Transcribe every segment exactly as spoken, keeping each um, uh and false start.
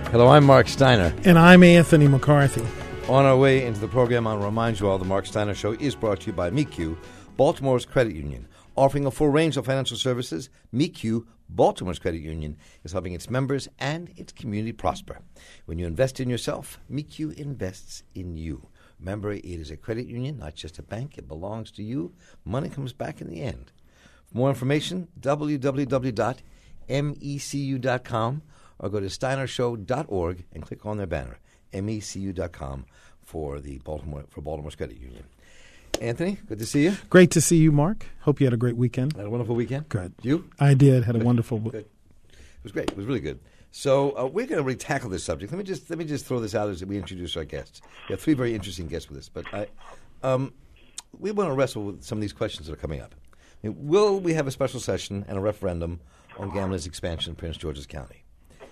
Hello, I'm Mark Steiner. And I'm Anthony McCarthy. On our way into the program, I'll remind you all the Mark Steiner Show is brought to you by M E C U, Baltimore's credit union. Offering a full range of financial services, M E C U, Baltimore's credit union, is helping its members and its community prosper. When you invest in yourself, M E C U invests in you. Remember, it is a credit union, not just a bank. It belongs to you. Money comes back in the end. For more information, w w w dot m e c u dot com or go to steiner show dot org and click on their banner, m e c u dot com, for the Baltimore for Baltimore's credit union. Anthony, good to see you. Great to see you, Mark. Hope you had a great weekend. Had a wonderful weekend. Good. You? I did. Had a wonderful weekend. It was great. It was really good. So uh, we're going to really tackle this subject. Let me just let me just throw this out as we introduce our guests. We have three very interesting guests with us, but I, um, we want to wrestle with some of these questions that are coming up. I mean, will we have a special session and a referendum on gambling's expansion in Prince George's County?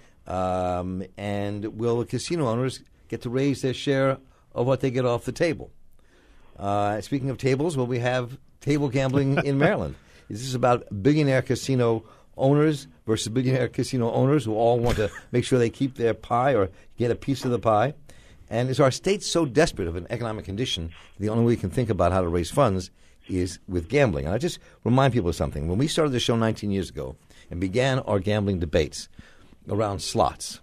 Um, and will the casino owners get to raise their share of what they get off the table? Uh, speaking of tables, will we have table gambling in Maryland? Is this about billionaire casino owners versus billionaire casino owners who all want to make sure they keep their pie or get a piece of the pie? And is our state so desperate of an economic condition, the only way we can think about how to raise funds is with gambling? And I just remind people of something. When we started the show nineteen years ago and began our gambling debates around slots,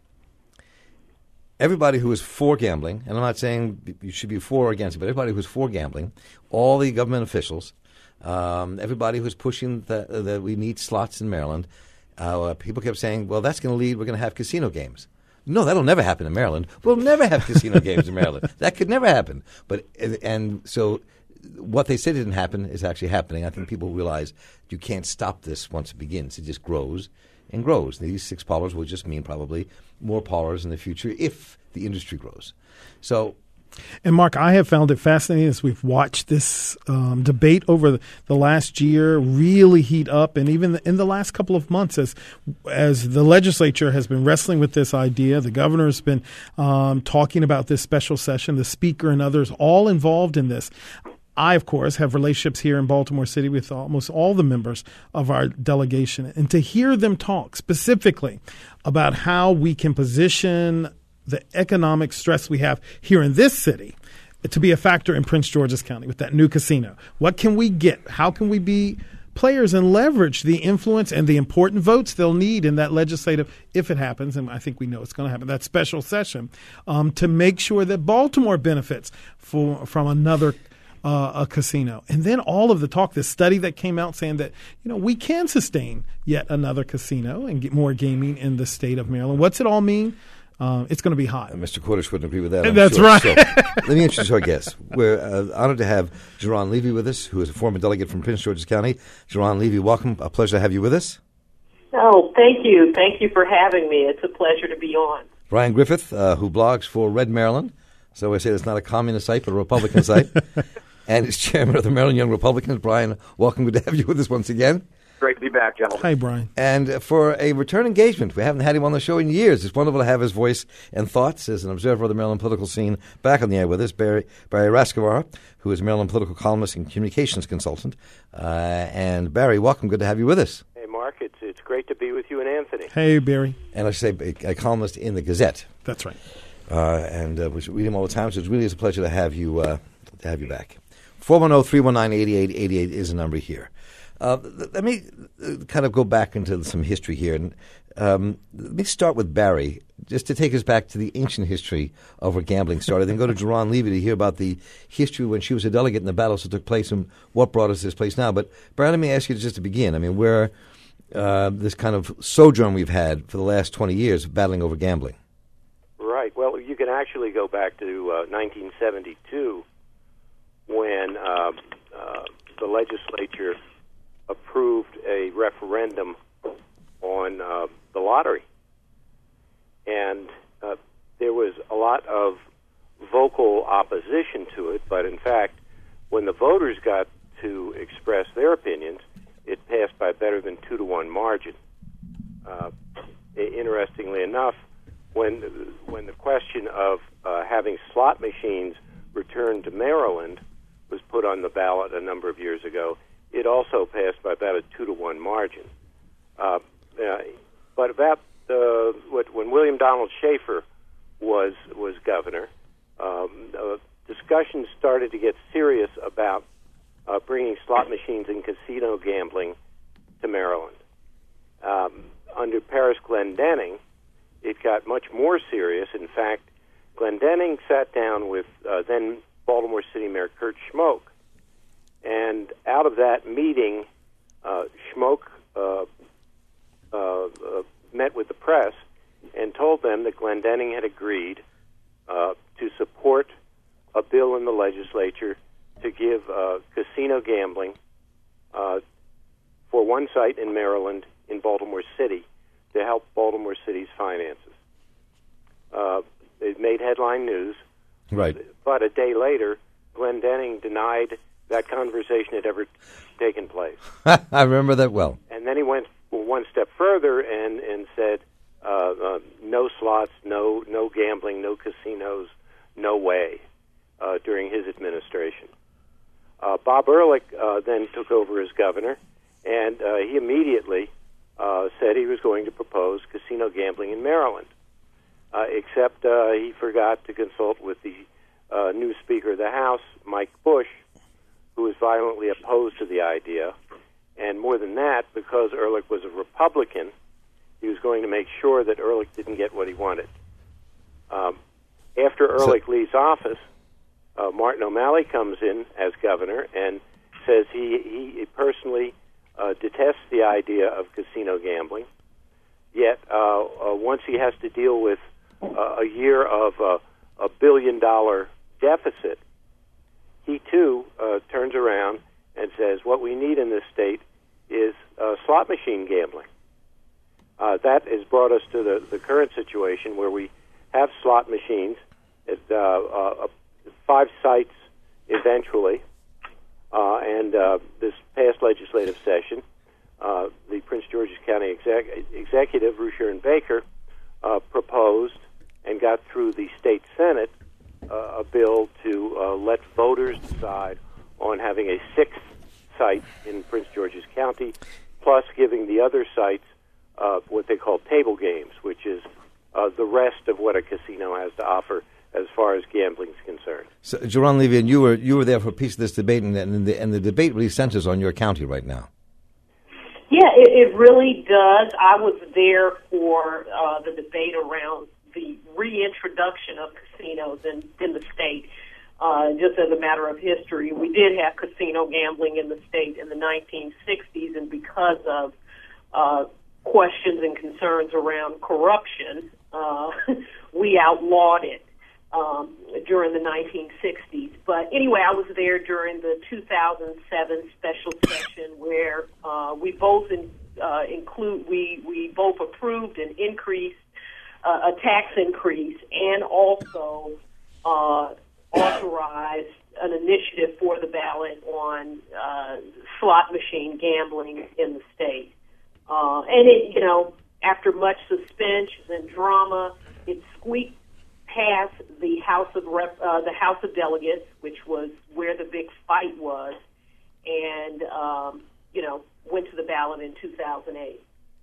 everybody who was for gambling, and I'm not saying you should be for or against it, but everybody who was for gambling, all the government officials, um, everybody who was pushing that the, we need slots in Maryland, uh, people kept saying, well, that's going to lead, we're going to have casino games. No, that'll never happen in Maryland. We'll never have casino games in Maryland. That could never happen. But and so what they said didn't happen is actually happening. I think people realize you can't stop this once it begins. It just grows and grows. These six parlors will just mean probably more parlors in the future if the industry grows. So, and Mark, I have found it fascinating as we've watched this um, debate over the, the last year really heat up, and even in the last couple of months as as the legislature has been wrestling with this idea, the governor has been um, talking about this special session, the speaker and others all involved in this. I, of course, have relationships here in Baltimore City with almost all the members of our delegation. And to hear them talk specifically about how we can position the economic stress we have here in this city to be a factor in Prince George's County with that new casino. What can we get? How can we be players and leverage the influence and the important votes they'll need in that legislative, if it happens, and I think we know it's going to happen, that special session, um, to make sure that Baltimore benefits for, from another Uh, a casino. And then all of the talk, this study that came out saying that, you know, we can sustain yet another casino and get more gaming in the state of Maryland. What's it all mean? Uh, it's going to be hot. Uh, Mister Cordish wouldn't agree with that. I'm That's sure. right. So, let me introduce our guests. We're uh, honored to have Jerron Levy with us, who is a former delegate from Prince George's County. Jerron Levy, welcome. A pleasure to have you with us. Oh, thank you. Thank you for having me. It's a pleasure to be on. Brian Griffith, uh, who blogs for Red Maryland. So I say it's not a communist site, but a Republican site. And is chairman of the Maryland Young Republicans. Brian, welcome. Good to have you with us once again. Great to be back, gentlemen. Hi, Brian. And for a return engagement, we haven't had him on the show in years. It's wonderful to have his voice and thoughts as an observer of the Maryland political scene back on the air with us. Barry, Barry Rascavar, who is a Maryland political columnist and communications consultant. Uh, and Barry, welcome. Good to have you with us. Hey, Mark. It's it's great to be with you and Anthony. Hey, Barry. And I should say a, a columnist in the Gazette. That's right. Uh, and uh, we read him all the time, so it really is a pleasure to have you uh, to have you back. four one zero, three one nine, eight eight eight eight is the number here. Uh, let me kind of go back into some history here. And um, let me start with Barry, just to take us back to the ancient history of where gambling started, then go to Jerron Levy to hear about the history when she was a delegate in the battles that took place and what brought us to this place now. But, Barry, let me ask you just to begin. I mean, where uh, this kind of sojourn we've had for the last twenty years battling over gambling. Right. Well, you can actually go back to uh, nineteen seventy-two when uh, uh, the legislature approved a referendum on uh, the lottery. And uh, there was a lot of vocal opposition to it, but in fact, when the voters got to express their opinions, it passed by better than two to one margin. Uh, interestingly enough, when when the question of uh, having slot machines returned to Maryland was put on the ballot a number of years ago, it also passed by about a two to one margin. Uh, uh, but that uh, what, when William Donald Schaefer was was governor, um, uh, discussions started to get serious about uh, bringing slot machines and casino gambling to Maryland. Um, under Paris Glendening, it got much more serious. In fact, Glendening sat down with uh, then Baltimore City Mayor Kurt Schmoke, and out of that meeting, uh, Schmoke uh, uh, uh, met with the press and told them that Glendening had agreed uh, to support a bill in the legislature to give uh, casino gambling uh, for one site in Maryland, in Baltimore City, to help Baltimore City's finances. Uh, it made headline news. Right. But a day later, Glendening denied that conversation had ever taken place. I remember that well. And then he went one step further and, and said, uh, uh, no slots, no no gambling, no casinos, no way, uh, during his administration. Uh, Bob Ehrlich uh, then took over as governor, and uh, he immediately uh, said he was going to propose casino gambling in Maryland, uh, except uh, he forgot to consult with the uh, new Speaker of the House, Mike Bush, who was violently opposed to the idea. And more than that, because Ehrlich was a Republican, he was going to make sure that Ehrlich didn't get what he wanted. Um, after Ehrlich so, leaves office, uh, Martin O'Malley comes in as governor and says he, he personally uh, detests the idea of casino gambling. Yet, uh, uh, once he has to deal with uh, a year of uh, a billion-dollar deficit, he too uh, turns around and says, what we need in this state is uh, slot machine gambling. Uh, that has brought us to the, the current situation where we have slot machines at uh, uh, five sites eventually. Uh, and uh, this past legislative session, uh, the Prince George's County exec- executive, Rushern Baker, uh, proposed and got through the state Senate uh, a bill to uh, let voters decide on having a sixth site in Prince George's County, plus giving the other sites uh, what they call table games, which is uh, the rest of what a casino has to offer as far as gambling is concerned. So, Jaron Levy, and you were you were there for a piece of this debate, and, and, the, and the debate really centers on your county right now. Yeah, it, it really does. I was there for uh, the debate around the reintroduction of casinos in, in the state. Uh, just as a matter of history, we did have casino gambling in the state in the nineteen sixties, and because of uh, questions and concerns around corruption, uh, we outlawed it um, during the nineteen sixties. But anyway, I was there during the two thousand seven special session where uh, we both in, uh, include we we both approved an increase, uh, a tax increase, and also Uh, authorized an initiative for the ballot on uh, slot machine gambling in the state. Uh, and it, you know, after much suspense and drama, it squeaked past the House of Rep, uh, the House of Delegates, which was where the big fight was, and um, you know, went to the ballot in two thousand eight.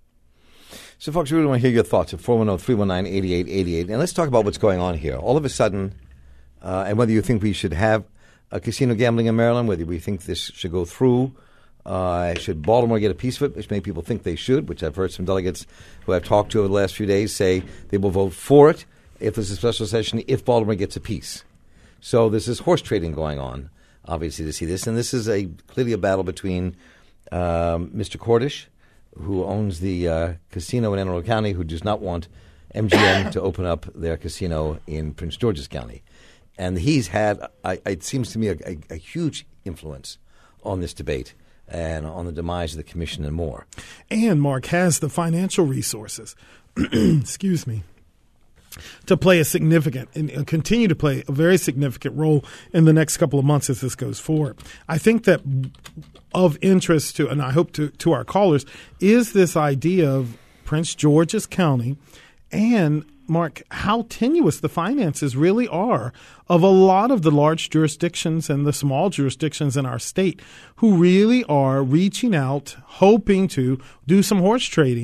So, folks, we really want to hear your thoughts at four one zero, three one nine, eight eight eight eight. And let's talk about what's going on here. All of a sudden, Uh, and whether you think we should have a casino gambling in Maryland, whether we think this should go through, uh, should Baltimore get a piece of it, which many people think they should, which I've heard some delegates who I've talked to over the last few days say they will vote for it if there's a special session, if Baltimore gets a piece. So there's this horse trading going on, obviously, to see this. And this is a clearly a battle between um, Mister Cordish, who owns the uh, casino in Anne Arundel County, who does not want M G M to open up their casino in Prince George's County. And he's had, I, it seems to me, a, a, a huge influence on this debate and on the demise of the commission and more. And Mark has the financial resources, excuse me, to play a significant and continue to play a very significant role in the next couple of months as this goes forward. I think that of interest to, and I hope to, to our callers, is this idea of Prince George's County and Mark, how tenuous the finances really are of a lot of the large jurisdictions and the small jurisdictions in our state who really are reaching out, hoping to do some horse trading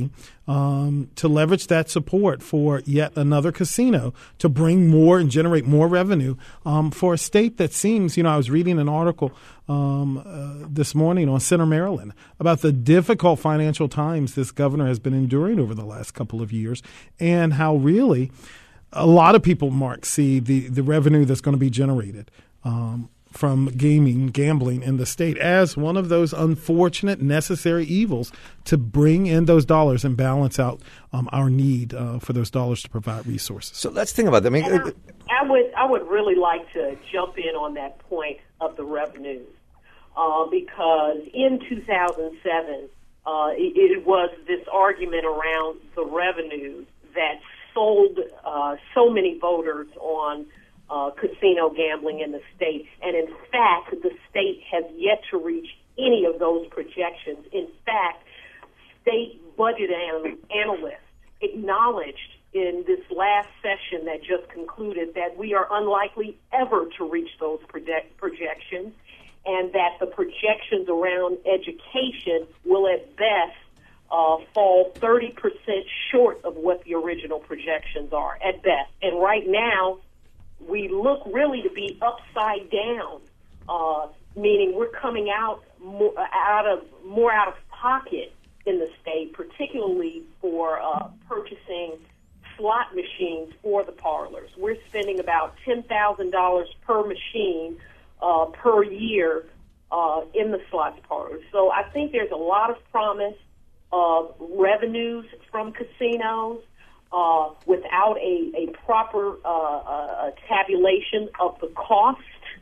um, to leverage that support for yet another casino to bring more and generate more revenue um, for a state that seems, you know, I was reading an article um, uh, this morning on Center Maryland about the difficult financial times this governor has been enduring over the last couple of years and how really a lot of people, Mark, see the, the revenue that's going to be generated um, from gaming, gambling in the state as one of those unfortunate necessary evils to bring in those dollars and balance out um, our need uh, for those dollars to provide resources. So let's think about that. I mean, I, I would I would really like to jump in on that point of the revenues uh, because in two thousand seven uh, it, it was this argument around the revenues that sold uh, so many voters on Uh, casino gambling in the state. And in fact, the state has yet to reach any of those projections. In fact, state budget an- analysts acknowledged in this last session that just concluded that we are unlikely ever to reach those project- projections and that the projections around education will at best uh, fall thirty percent short of what the original projections are, at best. And right now, we look really to be upside down, uh, meaning we're coming out more out of more out of pocket in the state, particularly for uh, purchasing slot machines for the parlors. We're spending about ten thousand dollars per machine uh, per year uh, in the slots parlors. So I think there's a lot of promise of revenues from casinos. Uh, without a, a proper uh, uh, tabulation of the cost,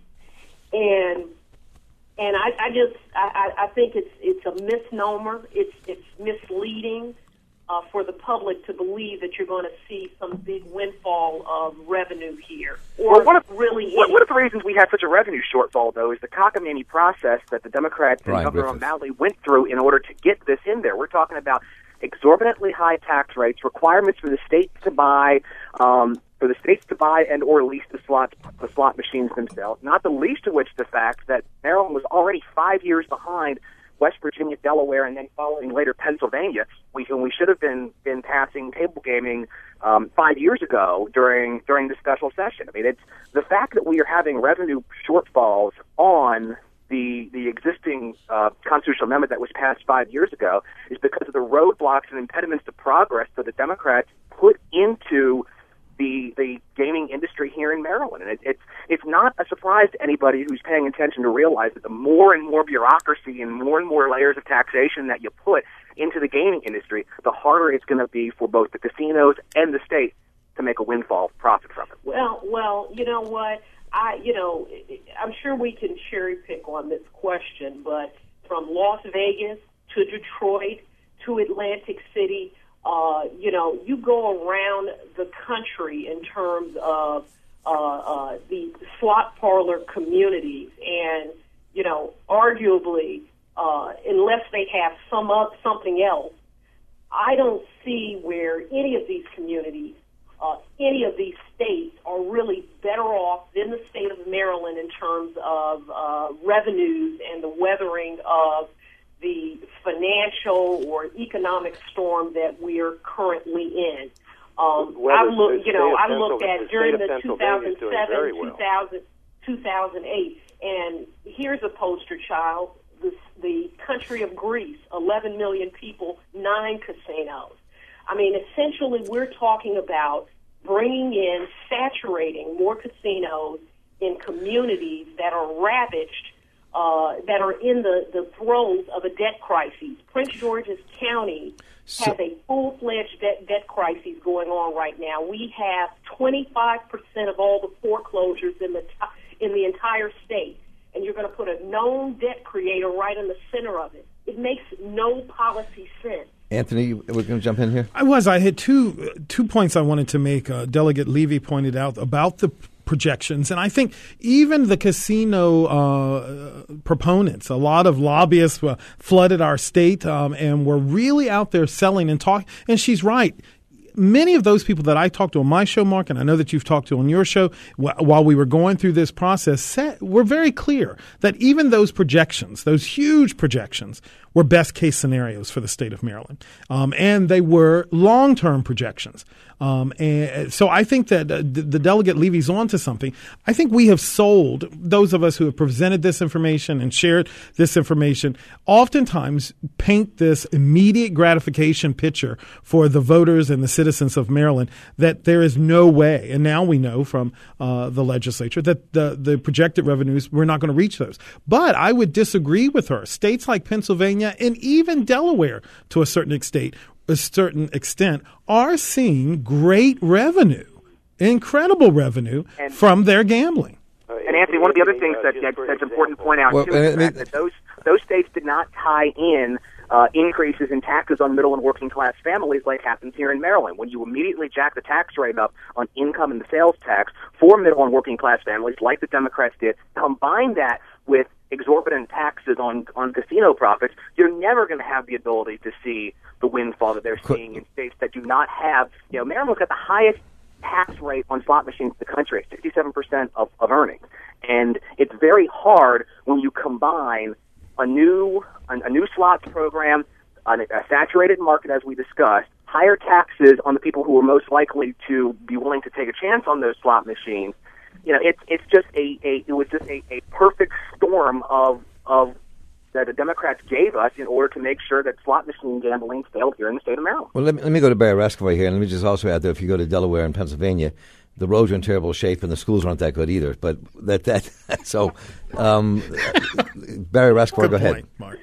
and and I, I just I, I think it's it's a misnomer. It's it's misleading uh, for the public to believe that you're going to see some big windfall of revenue here, or well, one of, really. One, one of the reasons we had such a revenue shortfall, though, is the cockamamie process that the Democrats and Brian Governor Griffith. O'Malley went through in order to get this in there. We're talking about exorbitantly high tax rates, requirements for the states to buy, um, for the states to buy and or lease the slot the slot machines themselves. Not the least of which the fact that Maryland was already five years behind West Virginia, Delaware, and then following later Pennsylvania. We when we should have been been passing table gaming um, five years ago during during the special session. I mean, it's the fact that we are having revenue shortfalls on the the existing uh, constitutional amendment that was passed five years ago is because of the roadblocks and impediments to progress that the Democrats put into the the gaming industry here in Maryland. And it, it's it's not a surprise to anybody who's paying attention to realize that the more and more bureaucracy and more and more layers of taxation that you put into the gaming industry, the harder it's going to be for both the casinos and the state to make a windfall profit from it. Well, well, you know what? I, you know, I'm sure we can cherry pick on this question, but from Las Vegas to Detroit to Atlantic City, uh, you know, you go around the country in terms of uh, uh, the slot parlor communities, and you know, arguably, uh, unless they have some up something else, I don't see where any of these communities, uh, any of these states are really better off than the state of Maryland in terms of uh, revenues and the weathering of the financial or economic storm that we are currently in. Um, Well, I the- look, the you know, state of I looked Pennsylvania- at the during state of the Pennsylvania is doing very well. two thousand, two thousand eight, and here's a poster child: the, the country of Greece, eleven million people, nine casinos. I mean, essentially, we're talking about bringing in, saturating more casinos in communities that are ravaged, uh, that are in the, the throes of a debt crisis. Prince George's County So- has a full-fledged debt, debt crisis going on right now. We have twenty-five percent of all the foreclosures in the t- in the entire state, and you're going to put a known debt creator right in the center of it. It makes no policy sense. Anthony, you- we're going to jump in here. I was. I had two two points I wanted to make. Uh, Delegate Levy pointed out about the projections, and I think even the casino uh, proponents, a lot of lobbyists uh, flooded our state, um, and were really out there selling and talking. And she's right. Many of those people that I talked to on my show, Mark, and I know that you've talked to on your show, wh- while we were going through this process, said, were very clear that even those projections, those huge projections, were best case scenarios for the state of Maryland. Um, and they were long-term projections. Um, and so I think that uh, the, the delegate levies on to something. I think we have sold, those of us who have presented this information and shared this information, oftentimes paint this immediate gratification picture for the voters and the citizens of Maryland that there is no way, and now we know from uh, the legislature, that the, the projected revenues, we're not going to reach those. But I would disagree with her. States like Pennsylvania and even Delaware, to a certain extent, a certain extent, are seeing great revenue, incredible revenue and, from their gambling. And Anthony, one of the other things that, that that's important to point out well, too is I mean, the fact that those those states did not tie in uh, increases in taxes on middle and working class families like happens here in Maryland. When you immediately jack the tax rate up on income and the sales tax for middle and working class families, like the Democrats did, combine that with exorbitant taxes on, on casino profits, you're never going to have the ability to see the windfall that they're seeing in states that do not have, you know, Maryland's got the highest tax rate on slot machines in the country, sixty-seven percent of, of earnings. And it's very hard when you combine a new, a, a new slots program, a, a saturated market, as we discussed, higher taxes on the people who are most likely to be willing to take a chance on those slot machines. You know, it's it's just a, a it was just a, a perfect storm of of that the Democrats gave us in order to make sure that slot machine gambling failed here in the state of Maryland. Well, let me, let me go to Barry Rascovoy here, and let me just also add that if you go to Delaware and Pennsylvania, the roads are in terrible shape, and the schools aren't that good either. But that that so, um, Barry Rascovoy, Good go ahead. point, Mark.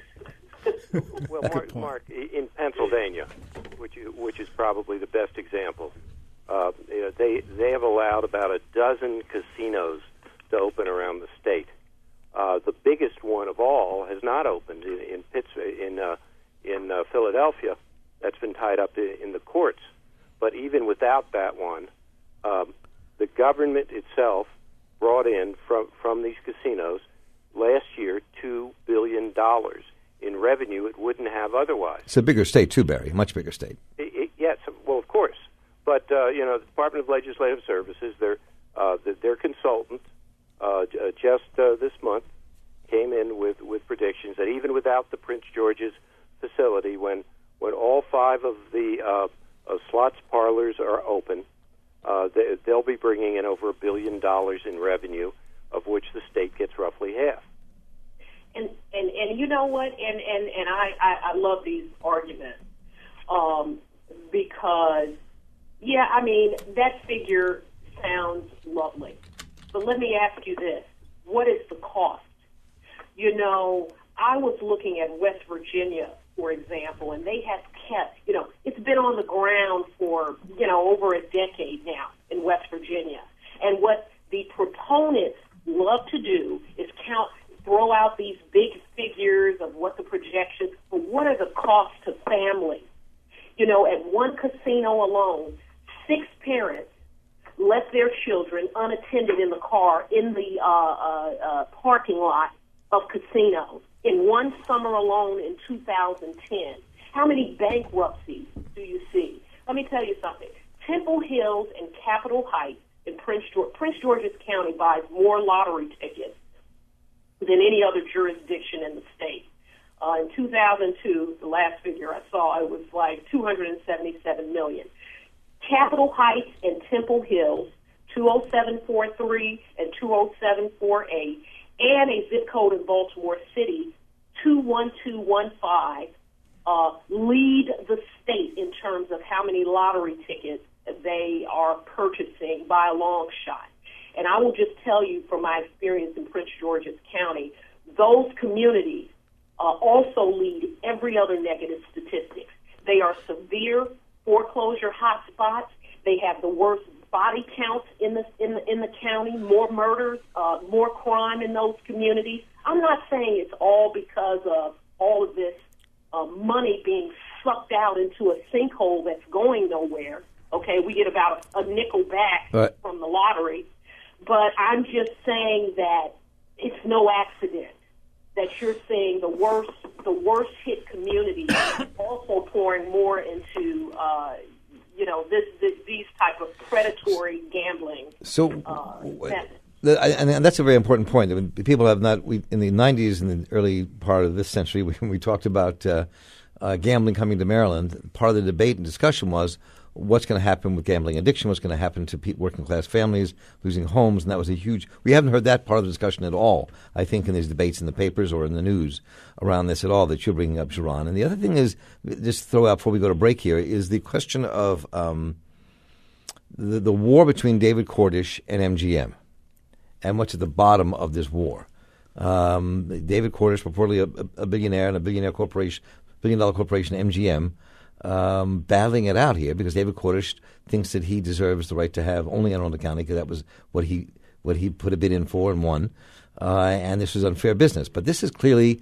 Well, Mark, Mark, in Pennsylvania, which is, which is probably the best example, uh, you know, they they have allowed about a dozen casinos to open around the state. Uh, the biggest one of all has not opened in in, Pittsburgh, in, uh, in uh, Philadelphia. That's been tied up in, in the courts. But even without that one, um, the government itself brought in from from these casinos last year two billion dollars in revenue it wouldn't have otherwise. It's a bigger state too, Barry. Much bigger state. It, it, yes, well, of course. But uh, you know, the Department of Legislative Services, their uh, their consultant. Uh, just uh, this month, came in with, with predictions that even without the Prince George's facility, when when all five of the uh, uh, slots parlors are open, uh, they, they'll be bringing in over a billion dollars in revenue, of which the state gets roughly half. And and, and you know what? And and, and I, I, I love these arguments um, because, yeah, I mean, that figure sounds lovely. But let me ask you this. What is the cost? You know, I was looking at West Virginia, for example, and they have kept, you know, it's been on the ground for, you know, over a decade now in West Virginia. And what the proponents love to do is count, throw out these big figures of what the projections, but what are the costs to families? You know, at one casino alone, six parents left their children unattended in the car in the uh, uh, uh, parking lot of casinos in one summer alone in two thousand ten. How many bankruptcies do you see? Let me tell you something. Temple Hills and Capitol Heights in Prince George, Prince George's County buys more lottery tickets than any other jurisdiction in the state. Uh, in two thousand two, the last figure I saw, it was like two hundred seventy-seven million. Capitol Heights and Temple Hills, two oh seven four three and two oh seven four eight, and a zip code in Baltimore City, two one two one five, uh, lead the state in terms of how many lottery tickets they are purchasing by a long shot. And I will just tell you from my experience in Prince George's County, those communities uh, also lead every other negative statistics. They are severe foreclosure hotspots. They have the worst body counts in the in the in the county. More murders, uh, more crime in those communities. I'm not saying it's all because of all of this uh, money being sucked out into a sinkhole that's going nowhere. Okay, we get about a, a nickel back right. from the lottery, but I'm just saying that it's no accident that you're seeing the worst, the worst hit communities also pouring more into, uh, you know, this, this these type of predatory gambling. So, uh, The, and, and that's a very important point. I mean, people have not. We, in the nineties, in the early part of this century, we, we talked about uh, uh, gambling coming to Maryland. Part of the debate and discussion was what's going to happen with gambling addiction, what's going to happen to pe- working class families losing homes, and that was a huge. We haven't heard that part of the discussion at all. I think in these debates in the papers or in the news around this at all that you're bringing up, Jaron. And the other thing is, just throw out before we go to break here, is the question of um, the, the war between David Cordish and M G M. And what's at the bottom of this war? Um, David Cordish, purportedly a, a billionaire and a billionaire corporation, billion dollar corporation, M G M, um, battling it out here because David Cordish thinks that he deserves the right to have only Anne Arundel County because that was what he what he put a bid in for and won. Uh, and this was unfair business. But this is clearly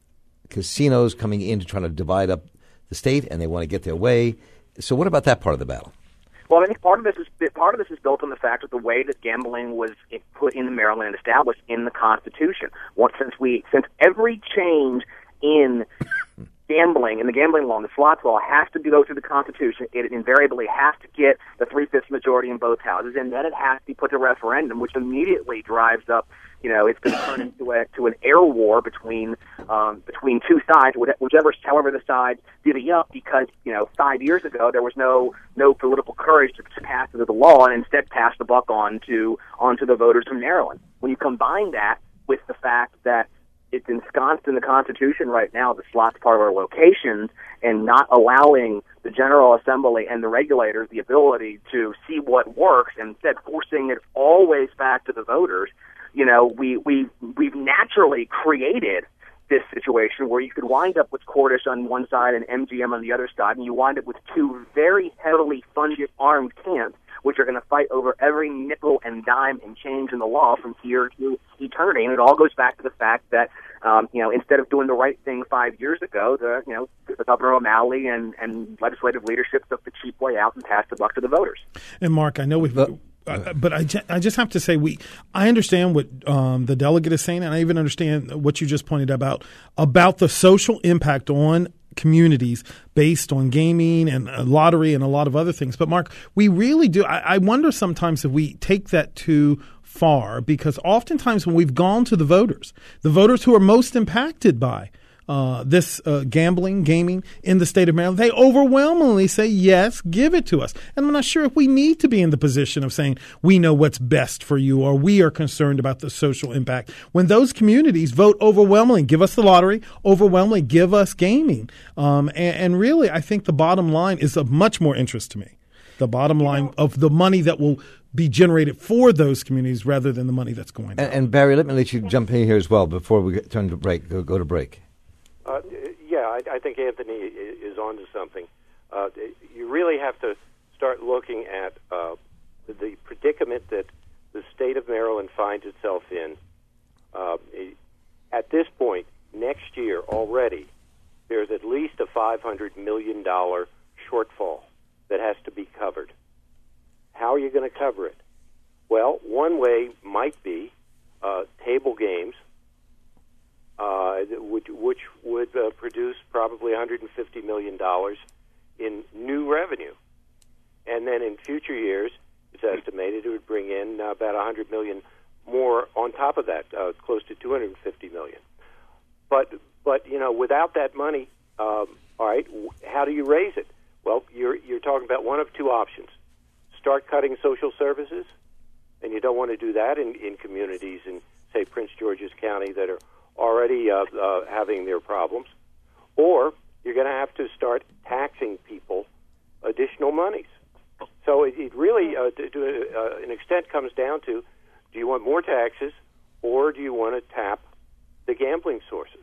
casinos coming in to try to divide up the state, and they want to get their way. So what about that part of the battle? Well, I think part of this is part of this is built on the fact of the way that gambling was put into Maryland and established in the Constitution. Once since we since every change in gambling in the gambling law and the slots law has to go through the Constitution, it invariably has to get the three-fifths majority in both houses, and then it has to be put to referendum, which immediately drives up. You know, it's going to turn into a to an air war between um, between two sides, whichever, however the sides divvy up. Because you know, five years ago there was no no political courage to, to pass it as a law, and instead pass the buck on to onto the voters of Maryland. When you combine that with the fact that it's ensconced in the Constitution right now, the slots part of our locations, and not allowing the General Assembly and the regulators the ability to see what works, and instead forcing it always back to the voters. You know, we, we, we've naturally created this situation where you could wind up with Cordish on one side and M G M on the other side, and you wind up with two very heavily funded armed camps, which are going to fight over every nickel and dime and change in the law from here to eternity. And it all goes back to the fact that, um, you know, instead of doing the right thing five years ago, the, you know, the Governor O'Malley and, and legislative leadership took the cheap way out and passed the buck to the voters. And Mark, I know we've... Uh, but I, ju- I just have to say we I understand what um, the delegate is saying, and I even understand what you just pointed about about the social impact on communities based on gaming and uh, lottery and a lot of other things. But Mark, we really do. I, I wonder sometimes if we take that too far, because oftentimes when we've gone to the voters, the voters who are most impacted by Uh, this uh, gambling, gaming in the state of Maryland, they overwhelmingly say, yes, give it to us. And I'm not sure if we need to be in the position of saying we know what's best for you or we are concerned about the social impact. When those communities vote overwhelmingly, give us the lottery, overwhelmingly give us gaming. Um, and, and really, I think the bottom line is of much more interest to me. The bottom line of the money that will be generated for those communities rather than the money that's going out. And, and Barry, let me let you jump in here as well before we get, turn to break. Go, go to break. Uh, yeah, I, I think Anthony is on to something. Uh, you really have to start looking at uh, the predicament that the state of Maryland finds itself in. Uh, at this point, next year already, there's at least a five hundred million dollars shortfall that has to be covered. How are you going to cover it? Well, one way might be uh, table games, Uh, which, which would uh, produce probably one hundred fifty million dollars in new revenue. And then in future years, it's estimated it would bring in uh, about one hundred million dollars more on top of that, uh, close to two hundred fifty million dollars. But, but you know, without that money, um, all right, w- how do you raise it? Well, you're, you're talking about one of two options. Start cutting social services, and you don't want to do that in, in communities in, say, Prince George's County that are already uh, uh, having their problems, or you're going to have to start taxing people additional monies. So it, it really, uh, to, to uh, an extent, comes down to, do you want more taxes, or do you want to tap the gambling sources?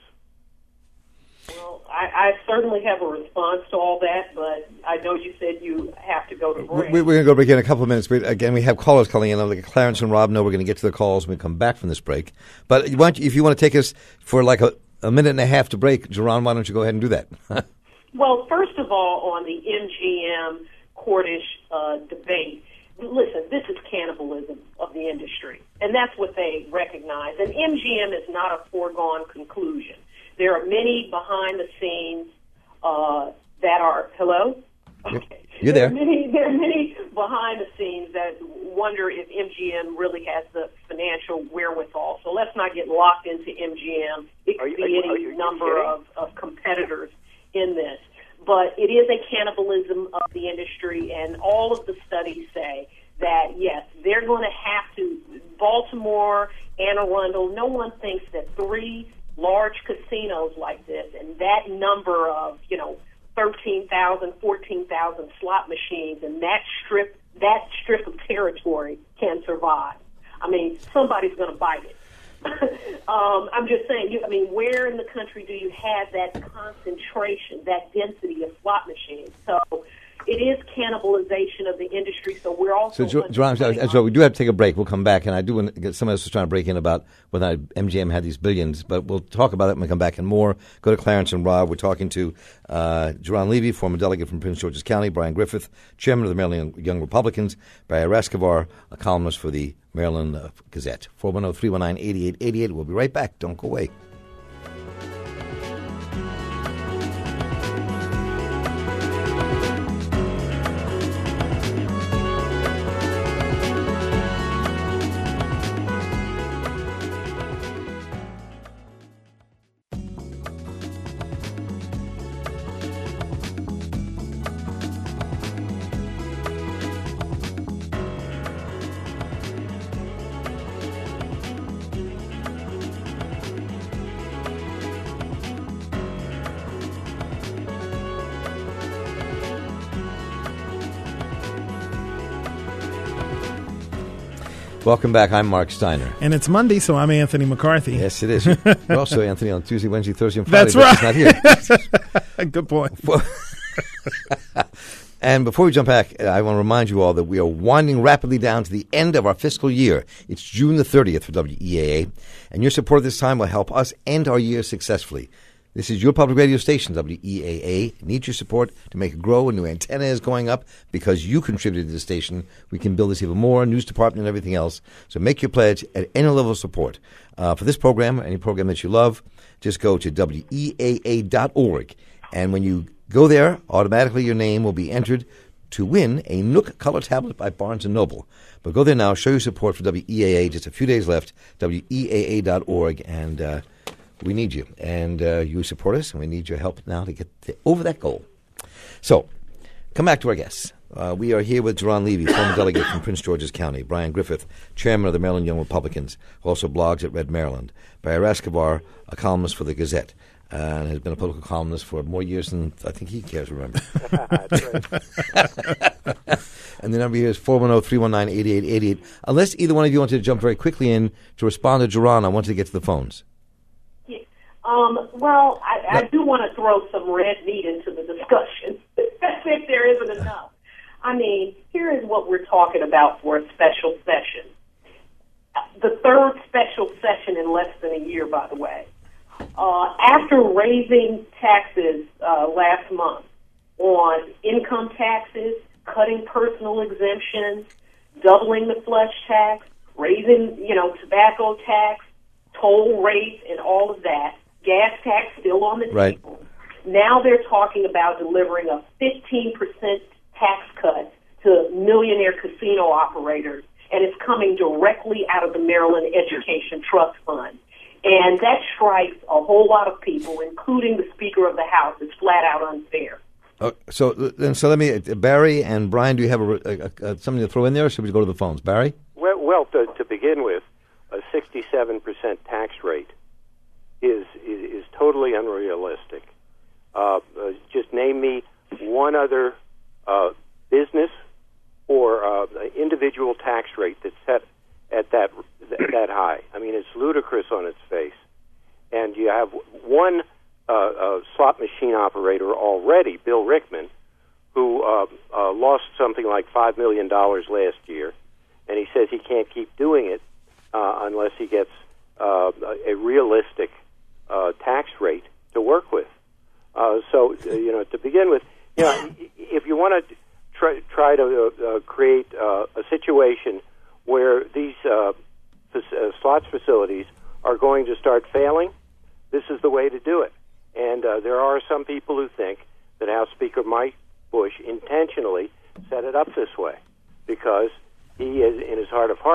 Well, I, I certainly have a response to all that, but I know you said you have to go to break. We, we're going to go break in a couple of minutes. But again, we have callers calling in. Like Clarence and Rob know we're going to get to the calls when we come back from this break. But why don't you, if you want to take us for like a, a minute and a half to break, Jaron, why don't you go ahead and do that? Well, first of all, on the M G M Cordish uh, debate, listen, this is cannibalism of the industry, and that's what they recognize. And M G M is not a foregone conclusion. There are many behind the scenes uh, that are, hello? Okay. You're there. There are, many, there are many behind the scenes that wonder if M G M really has the financial wherewithal. So let's not get locked into M G M. It could you, be are you, any are you number of, of competitors in this. But it is a cannibalism of the industry, and all of the studies say that, yes, they're going to have to, Baltimore, Anne Arundel, no one thinks that three large casinos like this and that number of, you know, thirteen thousand, fourteen thousand slot machines and that strip, that strip of territory can survive. I mean, somebody's going to bite it. um, I'm just saying, you, I mean, where in the country do you have that concentration, that density of slot machines? So it is cannibalization of the industry, so we're also... So, Jerome, so we do have to take a break. We'll come back, and I do want to get, someone else was trying to break in about whether M G M had these billions, but we'll talk about it when we come back and more. Go to Clarence and Rob. We're talking to uh, Jaron Levy, former delegate from Prince George's County, Brian Griffith, chairman of the Maryland Young Republicans, Barry Rascavar, a columnist for the Maryland uh, Gazette. four one zero, three one nine, eight eight eight eight. We'll be right back. Don't go away. Welcome back. I'm Mark Steiner. And it's Monday, so I'm Anthony McCarthy. Yes, it is. You're also Anthony on Tuesday, Wednesday, Thursday, and Friday. That's right. He's not here. Good point. And before we jump back, I want to remind you all that we are winding rapidly down to the end of our fiscal year. It's June the thirtieth for W E A A, and your support this time will help us end our year successfully. This is your public radio station, W E A A. Need your support to make it grow. A new antenna is going up because you contributed to the station. We can build this even more, news department and everything else. So make your pledge at any level of support. Uh, for this program, any program that you love, just go to W E A A dot org. And when you go there, automatically your name will be entered to win a Nook color tablet by Barnes and Noble. But go there now, show your support for W E A A. Just a few days left, W E A A dot org. And... Uh, we need you, and uh, you support us, and we need your help now to get to, over that goal. So, come back to our guests. Uh, we are here with Jaron Levy, former delegate from Prince George's County, Brian Griffith, chairman of the Maryland Young Republicans, who also blogs at Red Maryland, Barry Rascavar, a columnist for the Gazette, uh, and has been a political columnist for more years than I think he cares to remember. And the number here is four one zero, three one nine, eight eight eight eight. Unless either one of you wanted to jump very quickly in to respond to Jaron, I wanted to get to the phones. Um, well, I, I do want to throw some red meat into the discussion, if there isn't enough. I mean, here is what we're talking about for a special session. The third special session in less than a year, by the way. Uh, after raising taxes uh, last month on income taxes, cutting personal exemptions, doubling the flush tax, raising, you know, tobacco tax, toll rates, and all of that, gas tax still on the right. table. Now they're talking about delivering a fifteen percent tax cut to millionaire casino operators, and it's coming directly out of the Maryland Education Trust Fund. And that strikes a whole lot of people, including the Speaker of the House. It's flat out unfair. Uh, so, then, so let me, uh, Barry and Brian, do you have a, a, a, something to throw in there, or should we go to the phones? Barry? Well, well to, to begin with, a sixty-seven percent tax rate is is, is totally unrealistic. Uh, uh, just name me one other uh, business or uh, individual tax rate that's set at that that high. I mean, it's ludicrous on its face. And you have one uh, uh, slot machine operator already, Bill Rickman, who uh, uh, lost something like five million dollars last year, and he says he can't keep doing it uh, unless he gets uh, a realistic uh, tax rate to work with. Uh, so, uh, you know, to begin with, you know, if you want to try, try to uh, create uh, a situation where these uh, f- uh, slots facilities are going to start failing, this is the way to do it. And uh, there are some people who think that House Speaker Mike Bush intentionally set it up this way because he, is, in his heart of hearts,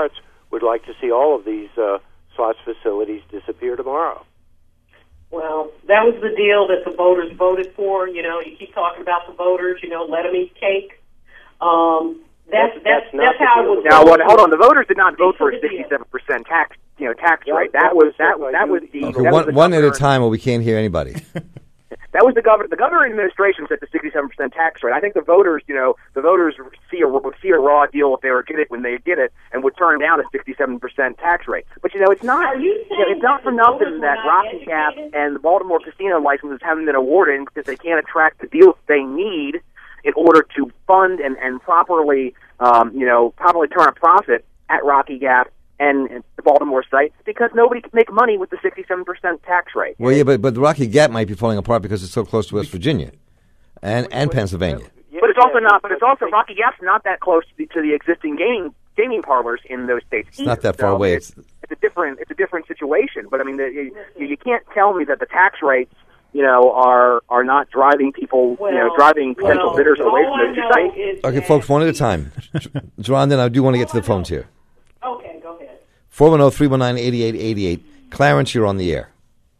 would like to see all of these uh, slots facilities disappear tomorrow. Well, that was the deal that the voters voted for. You know, you keep talking about the voters. You know, let them eat cake. Um, that's that's that's, that's how it was. Now, what, hold on. The voters did not vote for a sixty-seven percent tax, you know, tax Yeah, rate. that That was was that set by that was you. the Okay, that was one, the one at a governor- time, or we can't hear anybody. That was the governor. The governor administration set the sixty-seven percent tax rate. I think the voters, you know, the voters see a would see a raw deal if they were get it when they get it, and would turn down a sixty-seven percent tax rate. But you know, it's not. Are you You know, it's not for saying that the voters nothing were that not Rocky Gap educated? and the Baltimore casino licenses haven't been awarded because they can't attract the deals they need in order to fund and and properly, um, you know, properly turn a profit at Rocky Gap and, and the Baltimore site, because nobody can make money with the sixty-seven percent tax rate. Well, yeah, but but the Rocky Gap might be falling apart because it's so close to West Virginia, and and Pennsylvania. Yeah, But it's also yeah, not. But it's also they- Rocky Gap's not that close to the, to the existing gaming gaming parlors in those states. It's not that far So away. It's, it's a different. It's a different situation. But I mean, the, you, you can't tell me that the tax rates, you know, are are not driving people, Well, you know, driving potential well, bidders away all from I those two know sites. is Okay, that- folks, one at a time. Jerron, then I do want to get to the phones here. Okay, go ahead. four one zero, three one nine, eight eight eight eight. Clarence, you're on the air.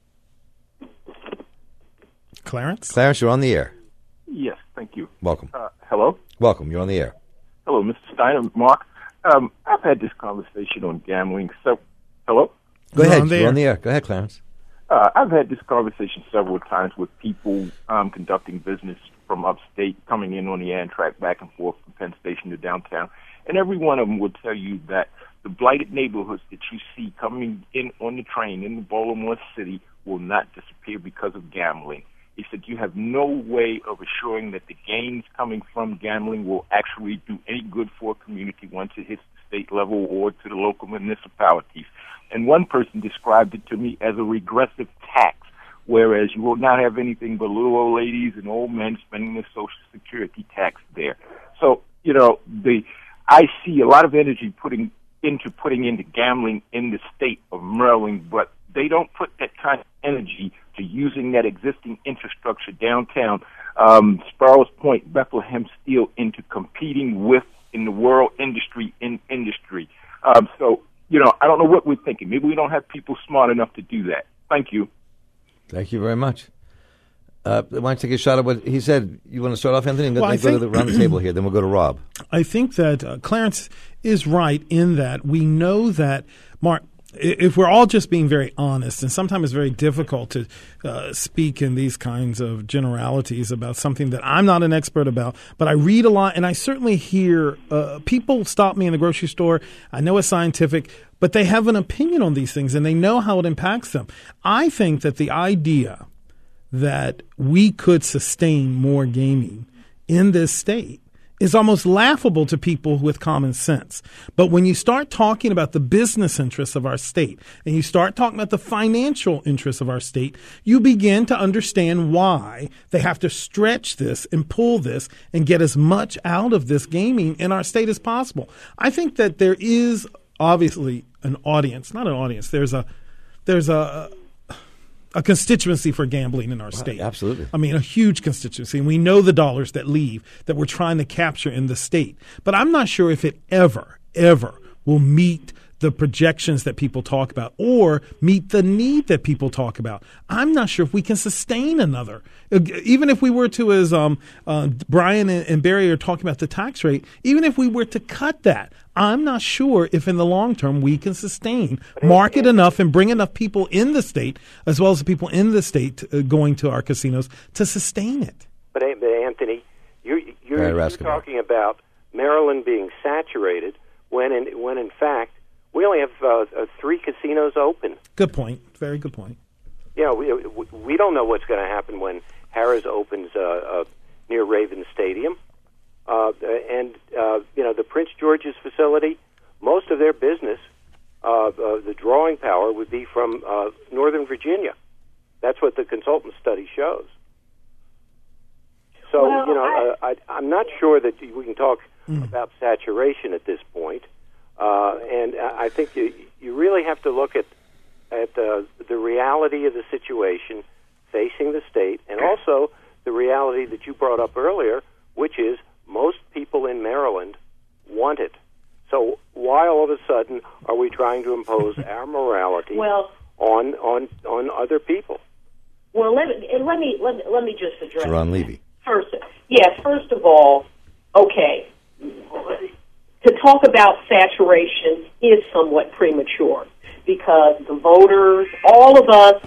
Clarence? Clarence, you're on the air. Yes, thank you. Welcome. Uh, hello? Welcome. You're on the air. Hello, Mister Steiner, Mark. Um, I've had this conversation on gambling. So, hello? Go You're ahead. on the You're air. on the air. Go ahead, Clarence. Uh, I've had this conversation several times with people um, conducting business from upstate, coming in on the Amtrak back and forth from Penn Station to downtown. And every one of them will tell you that the blighted neighborhoods that you see coming in on the train in the Baltimore City will not disappear because of gambling. He said you have no way of assuring that the gains coming from gambling will actually do any good for a community once it hits the state level or to the local municipalities. And one person described it to me as a regressive tax, whereas you will not have anything but little old ladies and old men spending the Social Security tax there. So, you know, the I see a lot of energy putting into putting into gambling in the state of Maryland, but they don't put that kind of energy to using that existing infrastructure downtown, um, Sparrows Point, Bethlehem Steel, into competing with in the world industry in industry. Um, so, you know, I don't know what we're thinking. Maybe we don't have people smart enough to do that. Thank you. Thank you very much. Uh, why don't you take a shot at what he said? You want to start off, Anthony? And go, Well, I then go to think- the round the table here. Then we'll go to Rob. I think that uh, Clarence is right in that we know that, Mark, i- if we're all just being very honest, and sometimes it's very difficult to uh, speak in these kinds of generalities about something that I'm not an expert about, but I read a lot, and I certainly hear uh, people stop me in the grocery store. I know it's scientific, but they have an opinion on these things, and they know how it impacts them. I think that the idea that we could sustain more gaming in this state is almost laughable to people with common sense. But when you start talking about the business interests of our state and you start talking about the financial interests of our state, you begin to understand why they have to stretch this and pull this and get as much out of this gaming in our state as possible. I think that there is obviously an audience, not an audience, there's a there's a a constituency for gambling in our state. absolutely. I mean, a huge constituency. And we know the dollars that leave that we're trying to capture in the state. But I'm not sure if it ever, ever will meet the projections that people talk about or meet the need that people talk about. I'm not sure if we can sustain another. Even if we were to, as um, uh, Brian and, and Barry are talking about the tax rate, even if we were to cut that, I'm not sure if in the long term we can sustain, market enough and bring enough people in the state, as well as the people in the state uh, going to our casinos, to sustain it. But, An- but Anthony, you're, you're, Barry you're Raskin. talking about Maryland being saturated when, in, when in fact, we only have uh, uh, three casinos open. Good point. Very good point. You know, we, we don't know what's going to happen when Harrah's opens uh, uh, near Raven Stadium. Uh, and, uh, you know, the Prince George's facility, most of their business, uh, uh, the drawing power would be from uh, Northern Virginia. That's what the consultant study shows. So, Well, you know, I- uh, I, I'm not sure that we can talk about saturation at this point. Uh, and I think you, you really have to look at, at uh, the reality of the situation facing the state, and also the reality that you brought up earlier, which is most people in Maryland want it. So why why all of a sudden are we trying to impose our morality well, on on on other people? Well, let me let me let me, let me just address Ron Levy. First, yes. First of all, okay, to talk about saturation is somewhat premature because the voters, all of us,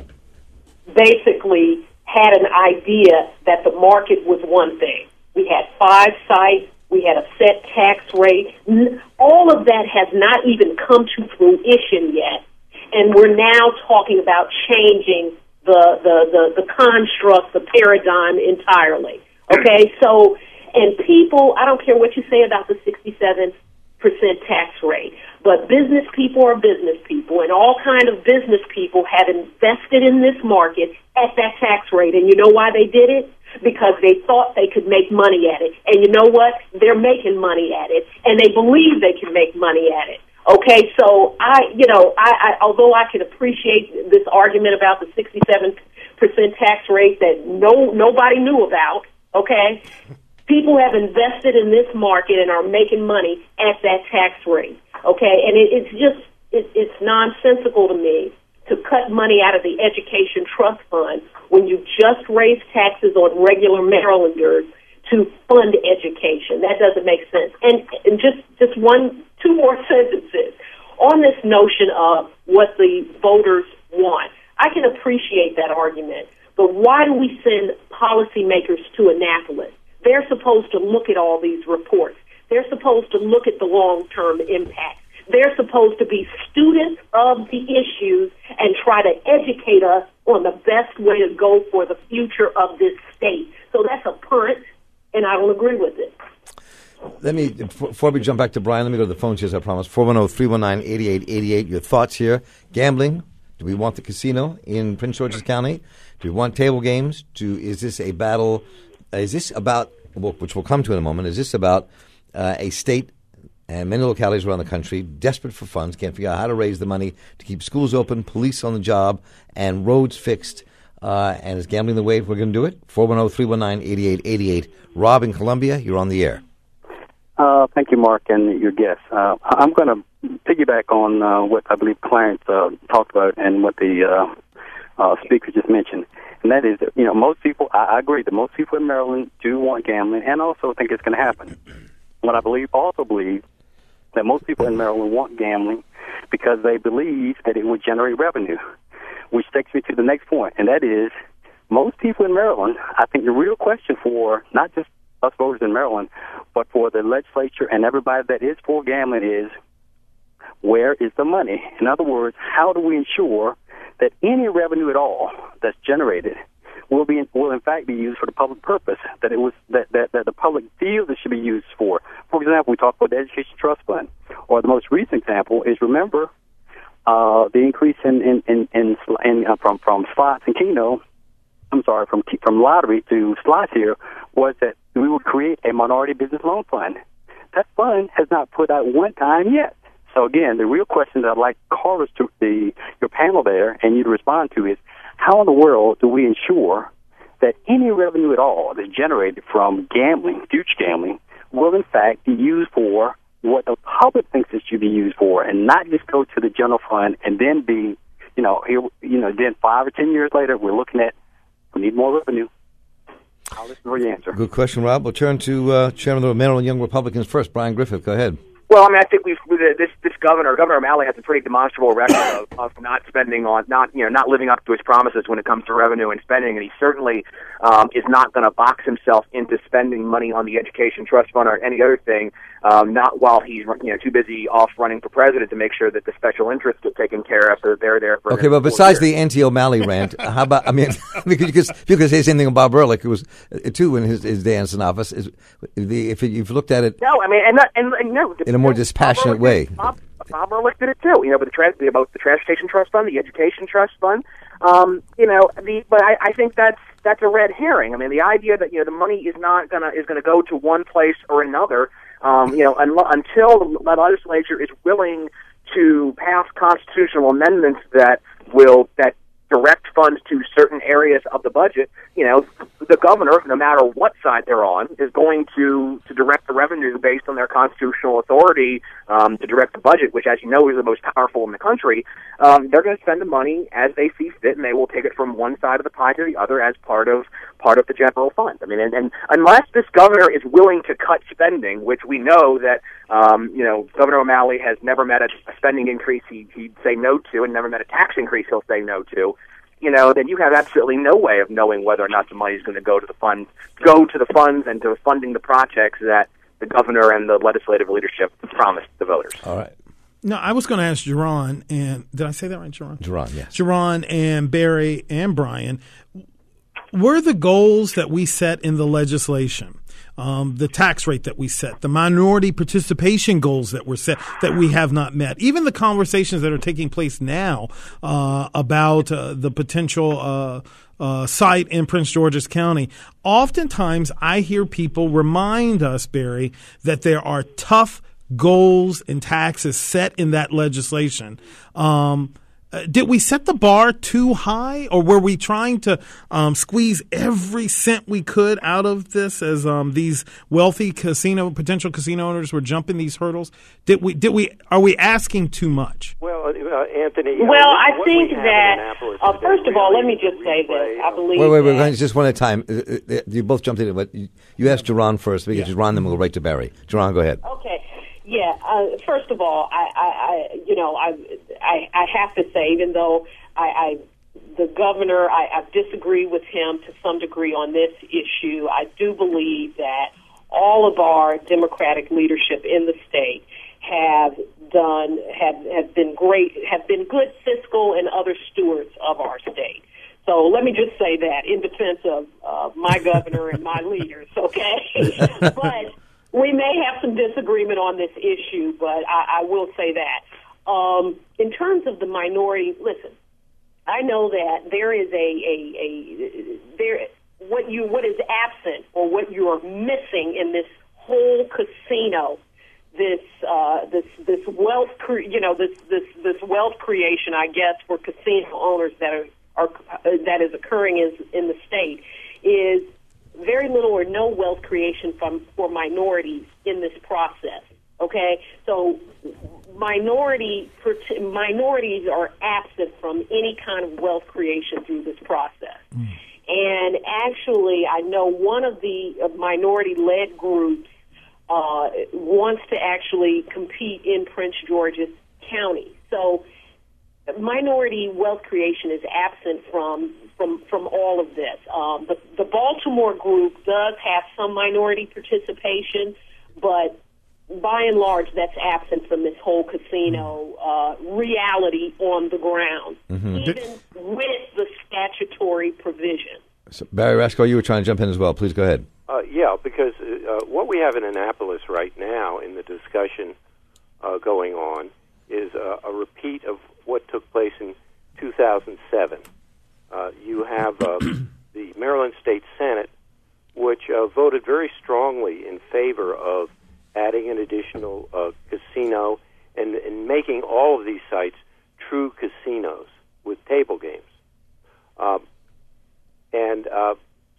basically had an idea that the market was one thing. We had five sites. We had a set tax rate. All of that has not even come to fruition yet, and we're now talking about changing the the the, the construct, the paradigm entirely. Okay, so and people, I don't care what you say about the sixty-seven percent tax rate, but business people are business people, and all kind of business people have invested in this market at that tax rate, and you know why they did it? Because they thought they could make money at it. And you know what? They're making money at it, and they believe they can make money at it. Okay, so I, you know, I, I although I can appreciate this argument about the sixty-seven percent tax rate that no nobody knew about, okay, people have invested in this market and are making money at that tax rate, okay, and it, it's just, it, it's nonsensical to me to cut money out of the education trust fund when you just raise taxes on regular Marylanders to fund education. That doesn't make sense. And, and just, just one, two more sentences on this notion of what the voters want. I can appreciate that argument, but why do we send policymakers to Annapolis? They're supposed to look at all these reports. They're supposed to look at the long-term impact. They're supposed to be students of the issues and try to educate us on the best way to go for the future of this state. So that's a punt, and I don't agree with it. Let me, before we jump back to Brian, let me go to the phone, as I promised. four one zero, three one nine, eight eight eight eight. Your thoughts here. Gambling. Do we want the casino in Prince George's County? Do we want table games? Do, is this a battle? Uh, is this about, which we'll come to in a moment, is this about uh, a state and many localities around the country desperate for funds, can't figure out how to raise the money to keep schools open, police on the job, and roads fixed? Uh, and is gambling the way we're going to do it? four one zero, three one nine, eight eight eight eight. Rob in Columbia, you're on the air. Uh, thank you, Mark, and your guests. Uh, I'm going to piggyback on uh, what I believe Clarence uh, talked about and what the uh, uh, speaker just mentioned. And that is, that, you know, most people, I, I agree that most people in Maryland do want gambling and also think it's going to happen. What I believe, also believe, that most people in Maryland want gambling because they believe that it would generate revenue, which takes me to the next point, and that is most people in Maryland, I think the real question for not just us voters in Maryland, but for the legislature and everybody that is for gambling is, where is the money? In other words, how do we ensure that any revenue at all that's generated will be will in fact be used for the public purpose that it was that, that, that the public feels it should be used for? For example, we talked about the Education Trust Fund, or the most recent example is, remember uh, the increase in in in, in, in uh, from from slots and Keno. I'm sorry, from from lottery to slots here was that we would create a minority business loan fund. That fund has not put out one time yet. So again, the real question that I'd like callers to the your panel there and you to respond to is, how in the world do we ensure that any revenue at all that's generated from gambling, future gambling, will in fact be used for what the public thinks it should be used for, and not just go to the general fund and then be, you know, here, you know, then five or ten years later we're looking at we need more revenue. I'll listen for your answer. Good question, Rob. We'll turn to uh, Chairman of the Maryland Young Republicans first, Brian Griffith. Go ahead. Well, I mean, I think we've this this governor, Governor O'Malley, has a pretty demonstrable record of, of not spending on, not you know, not living up to his promises when it comes to revenue and spending, and he certainly um, is not going to box himself into spending money on the Education Trust Fund or any other thing. Um, not while he's you know too busy off running for president to make sure that the special interests get taken care of, so they're there for. Okay, but besides years. the anti-O'Malley rant, how about I mean, because if you could say something about Bob Ehrlich, who was uh, too in his, his days in office, is the if you've looked at it. No, I mean, and and, and no, in a more dispassionate way. Bob, Bob Ehrlich did it too. You know, but the trans, about the Transportation Trust Fund, the Education Trust Fund. Um, you know, the but I, I think that's that's a red herring. I mean, the idea that you know the money is not gonna is gonna go to one place or another. Um, you know, un- until the legislature is willing to pass constitutional amendments that will that direct funds to certain areas of the budget, you know, the governor, no matter what side they're on, is going to, to direct the revenue based on their constitutional authority um, to direct the budget, which, as you know, is the most powerful in the country. Um, they're going to spend the money as they see fit, and they will take it from one side of the pie to the other as part of part of the general fund. I mean, and, and unless this governor is willing to cut spending, which we know that, um, you know, Governor O'Malley has never met a, a spending increase he, he'd say no to, and never met a tax increase he'll say no to, you know, then you have absolutely no way of knowing whether or not the money is going to go to the funds, go to the funds and to funding the projects that the governor and the legislative leadership promised the voters. All right. No, I was going to ask Jerron, and did I say that right, Jerron? Jerron, yes. Jerron and Barry and Brian, were the goals that we set in the legislation, um, the tax rate that we set, the minority participation goals that were set that we have not met, even the conversations that are taking place now uh, about uh, the potential uh, uh, site in Prince George's County. Oftentimes, I hear people remind us, Barry, that there are tough goals and taxes set in that legislation. Um, uh, did we set the bar too high, or were we trying to um, squeeze every cent we could out of this as um, these wealthy casino potential casino owners were jumping these hurdles? Did we? Did we? Are we asking too much? Well, uh, Anthony. Well, uh, I what think we have that, in Annapolis uh, today first of all, let really me just say replay this. I of- believe Wait, wait, wait. that, Just one at a time. Uh, uh, You both jumped in, but you, you asked Jerron first. We get Jerron, then we'll go right to Barry. Jerron, go ahead. Okay. Yeah. Uh, first of all, I, I, I, you know, I, I, I have to say, even though I, I the governor, I, I disagree with him to some degree on this issue. I do believe that all of our Democratic leadership in the state have done, have, have been great, have been good fiscal and other stewards of our state. So let me just say that in defense of uh, my governor and my leaders, okay? But we may have some disagreement on this issue, but I, I will say that. Um, in terms of the minority, listen, I know that there is a, a, a there what you what is absent or what you are missing in this whole casino, this uh, this this wealth cre- you know this this this wealth creation, I guess, for casino owners that are, are uh, that is occurring in in the state is very little or no wealth creation from for minorities in this process. Okay, so minority minorities are absent from any kind of wealth creation through this process. Mm. And actually, I know one of the minority-led groups uh, wants to actually compete in Prince George's County. So minority wealth creation is absent from from, from all of this. Um, the, the Baltimore group does have some minority participation, but by and large, that's absent from this whole casino uh, reality on the ground, mm-hmm. even with the statutory provision. So Barry Rasko, you were trying to jump in as well. Please go ahead. Uh, yeah, because uh, what we have in Annapolis right now in the discussion uh, going on is uh, a repeat of what took place in two thousand seven. Uh, you have uh, the Maryland State Senate, which uh, voted very strongly in favor of adding an additional uh, casino and, and making all of these sites true casinos with table games. Um, and uh,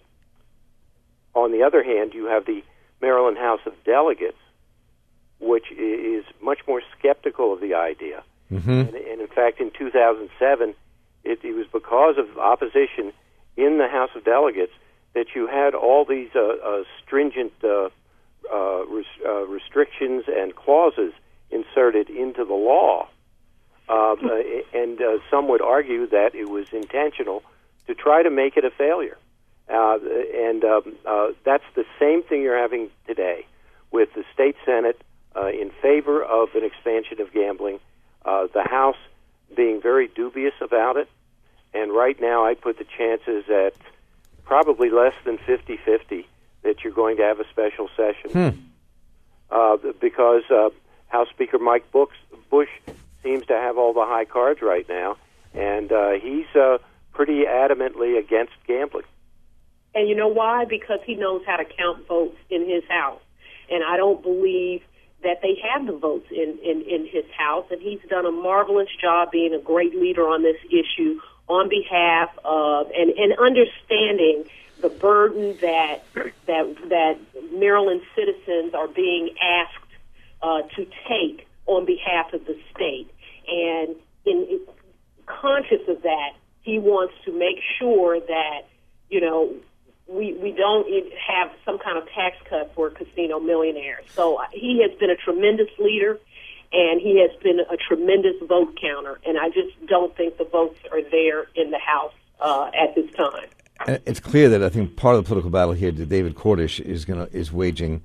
on the other hand, you have the Maryland House of Delegates, which is much more skeptical of the idea. Mm-hmm. And, and in fact, in two thousand seven, it, it was because of opposition in the House of Delegates that you had all these uh, uh, stringent uh, uh, res- uh, restrictions and clauses inserted into the law. Uh, and uh, some would argue that it was intentional to try to make it a failure. Uh, and um, uh, that's the same thing you're having today with the state Senate uh, in favor of an expansion of gambling, uh, the House being very dubious about it, and right now I put the chances at probably less than fifty-fifty that you're going to have a special session. Hmm. Uh, because uh, House Speaker Mike Bush seems to have all the high cards right now, and uh, he's uh, pretty adamantly against gambling. And you know why? Because he knows how to count votes in his house. And I don't believe that they have the votes in, in, in his house. And he's done a marvelous job being a great leader on this issue on behalf of and, and understanding the burden that that that Maryland citizens are being asked uh, to take on behalf of the state. And in, in conscious of that, he wants to make sure that, you know, we we don't have some kind of tax cut for casino millionaires. So he has been a tremendous leader, and he has been a tremendous vote counter. And I just don't think the votes are there in the House uh, at this time. And it's clear that I think part of the political battle here that David Cordish is going to is waging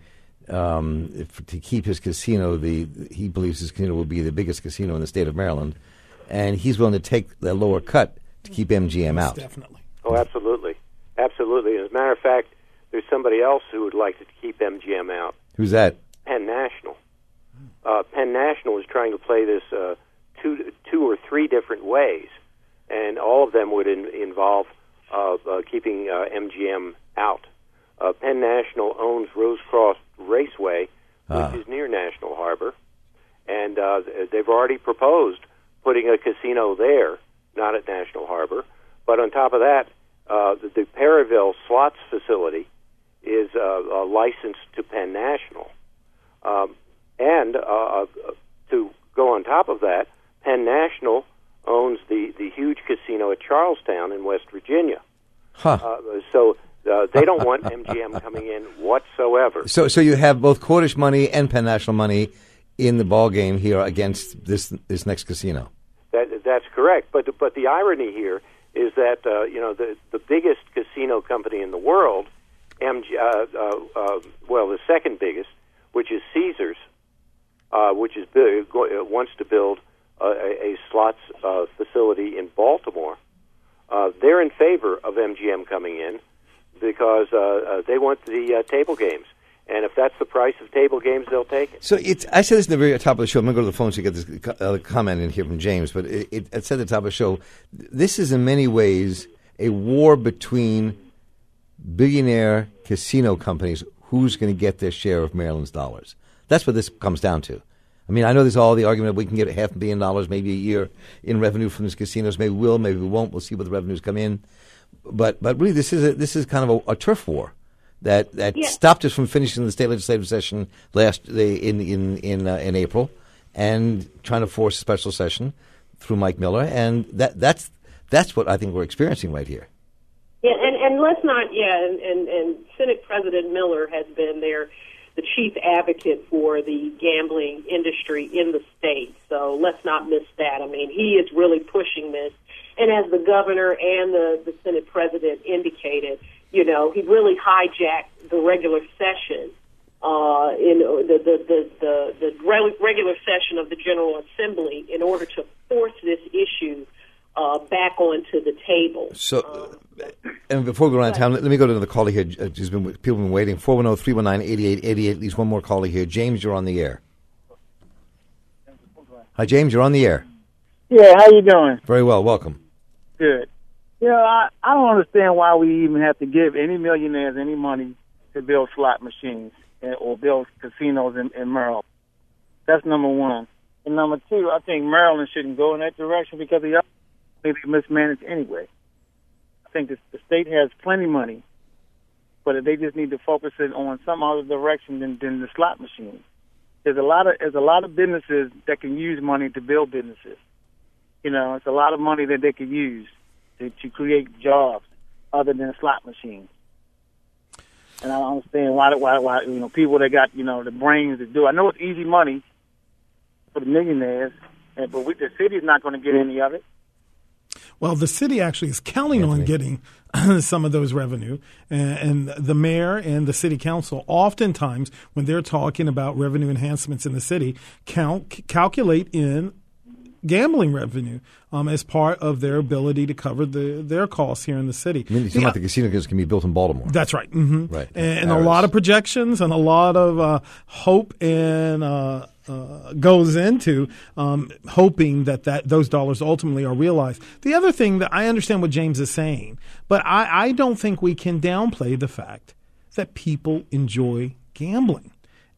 um, if, to keep his casino. The he believes his casino will be the biggest casino in the state of Maryland, and he's willing to take the lower cut to keep M G M out. Definitely. Oh, absolutely. Absolutely. As a matter of fact, there's somebody else who would like to keep M G M out. Who's that? Penn National. Uh, Penn National is trying to play this uh, two, two or three different ways, and all of them would in, involve uh, uh, keeping uh, M G M out. Uh, Penn National owns Rose Cross Raceway, which Ah. is near National Harbor, and uh, they've already proposed putting a casino there, not at National Harbor. But on top of that, uh, the, the Perryville Slots facility is uh, uh, licensed to Penn National. Um, and uh, to go on top of that, Penn National owns the, the huge casino at Charlestown in West Virginia. Huh. Uh, so uh, they don't want M G M coming in whatsoever. So, so you have both Cordish money and Penn National money in the ball game here against this this next casino. That, that's correct. But but the irony here is that uh, you know the the biggest casino company in the world, M G, uh, uh, uh, well the second biggest, which is Caesars, uh, which is big, go, uh, wants to build uh, a, a slots uh, facility in Baltimore. Uh, they're in favor of M G M coming in because uh, uh, they want the uh, table games. And if that's the price of table games, they'll take it. So it's, I said this in the very top of the show. I'm going to go to the phone to get this co- uh, comment in here from James. But it, it, it said at the top of the show, this is in many ways a war between billionaire casino companies. Who's going to get their share of Maryland's dollars? That's what this comes down to. I mean, I know there's all the argument we can get a half a billion dollars maybe a year in revenue from these casinos. Maybe we will, maybe we won't. We'll see what the revenues come in. But but really, this is a, this is kind of a, a turf war that that Yeah. stopped us from finishing the state legislative session last they, in in in uh, in April, and trying to force a special session through Mike Miller, and that that's that's what I think we're experiencing right here. Yeah, and, and let's not, yeah, and, and, and Senate President Miller has been there, the chief advocate for the gambling industry in the state. So let's not miss that. I mean, he is really pushing this. And as the governor and the, the Senate President indicated, you know, he really hijacked the regular session, uh, in the, the, the, the, the regular session of the General Assembly in order to force this issue uh, back onto the table. So, um, and before we go around town, let, let me go to another caller here. Uh, There's been people have been waiting. four one zero, three one nine, eight eight eight eight. At least one more caller here. James, you're on the air. Hi, James. You're on the air. Yeah, how you doing? Very well. Welcome. Good. You know, I, I don't understand why we even have to give any millionaires any money to build slot machines and, or build casinos in, in Maryland. That's number one. And number two, I think Maryland shouldn't go in that direction because they they mismanaged anyway. I think the, the state has plenty of money, but they just need to focus it on some other direction than, than the slot machines. There's a lot of there's a lot of businesses that can use money to build businesses. You know, it's a lot of money that they could use to, to create jobs other than slot machines. And I don't understand why, why, why, you know, people that got, you know, the brains to do it. I know it's easy money for the millionaires, and, but we, the city's not going to get any of it. Well, the city actually is counting Anthony. on getting some of those revenue. And, and the mayor and the city council, oftentimes, when they're talking about revenue enhancements in the city, count, calculate in gambling revenue um, as part of their ability to cover the, their costs here in the city. I mean, you seem Yeah. like the casinos can be built in Baltimore. That's right. hmm Right. And, and a Paris. lot of projections and a lot of uh, hope and uh, uh, goes into um, hoping that, that those dollars ultimately are realized. The other thing that I understand what James is saying, but I, I don't think we can downplay the fact that people enjoy gambling.